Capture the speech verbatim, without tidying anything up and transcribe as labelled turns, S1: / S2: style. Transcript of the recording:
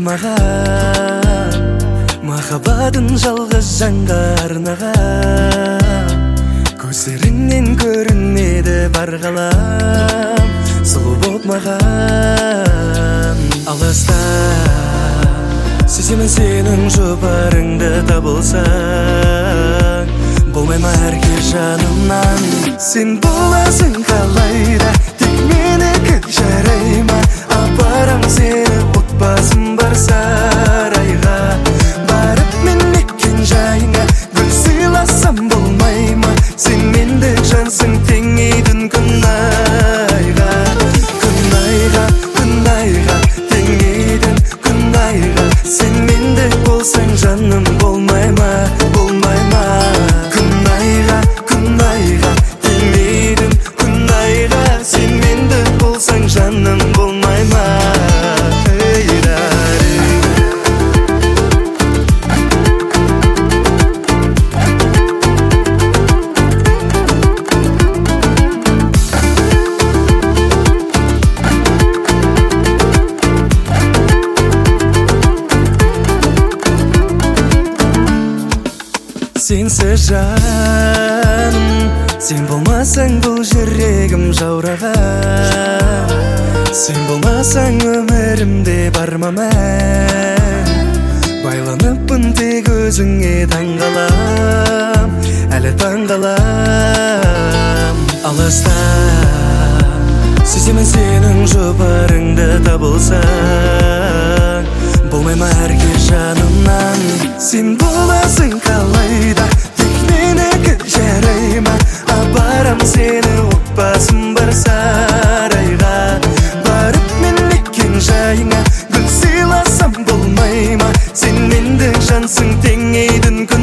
S1: маған, махаббатын жалғыз жанға арнаған. Көздеріңнен көрінеді бар ғалам, сұлу боп маған. Алыста сеземін сенің жұпарыңды табылсаң, болмай ма әрге жанымнан. Сен боласың қалайда, тек менікі жарай ма? Апарам сені отбасым бар сарайға, барып мен мекен жайыңа гүл сыйласам болмай ма? Сен мендік жансың теңейдің күн айға, күн айға, күн айға, теңейдің күн айға. Сен мендік болсаң жаным болмай ма, болмай ма? Күн айға, күн айға, теңейдің күн айға. Сен мендік болсаң жаным болмай ма? Сенсіз жаным, сен болмасаң бұл жүрегім жаураған. Сен болмасаң өмірімде бар ма мән? Байланыппын тек өзіңе таңғалам, әлі таңғалам. Алыста сеземін сенің жұпарыңды табылсаң, болмай ма әрге жанымнан. Сен боласың қалайда, тек менікі жарай ма? Апарам сені отбасым бар сарайға, барып мен мекен жайыңа гүл сыйласам болмай ма? Сен мендік жансың теңейдің күн